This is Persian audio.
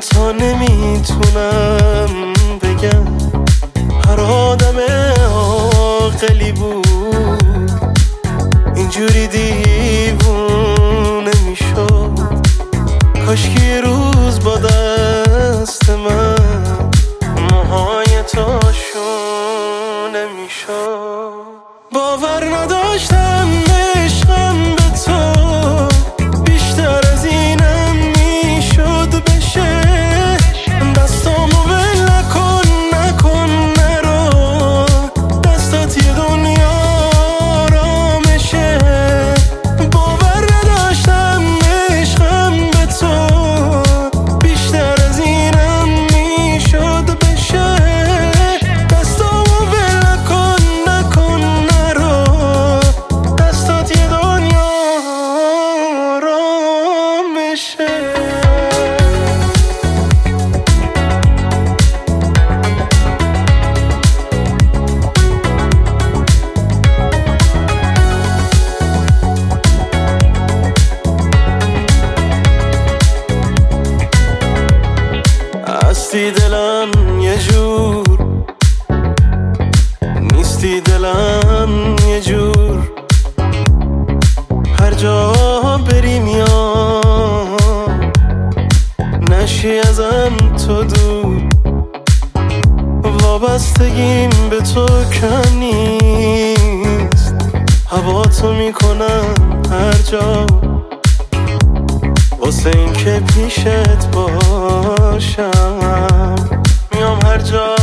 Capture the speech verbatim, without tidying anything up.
تا نمیتونم بگم هر آدم عاقلی بود اینجوری دیوونه میشد. کاش که یه روز با دست من موهای تو شونه میشد. باور نداشتم عشقم به تو بیشتر از اینم میشد بشه. دستامو ول نکن نکن نرو، دستات یه دنیا آرامشه. باور نداشتم عشقم به تو بیشتر از اینم میشد بشه. دستامو ول نکن نکن نرو، دستات یه دنیا آرامشه. هستی دلم یه جور، نیستی دلم یه جور. هر جا بری میام نشی ازم تو دور. وابستگیم به تو کم نیست، هوا تو میکنم هر جا واسه این که پیشت باشم. میام هر جا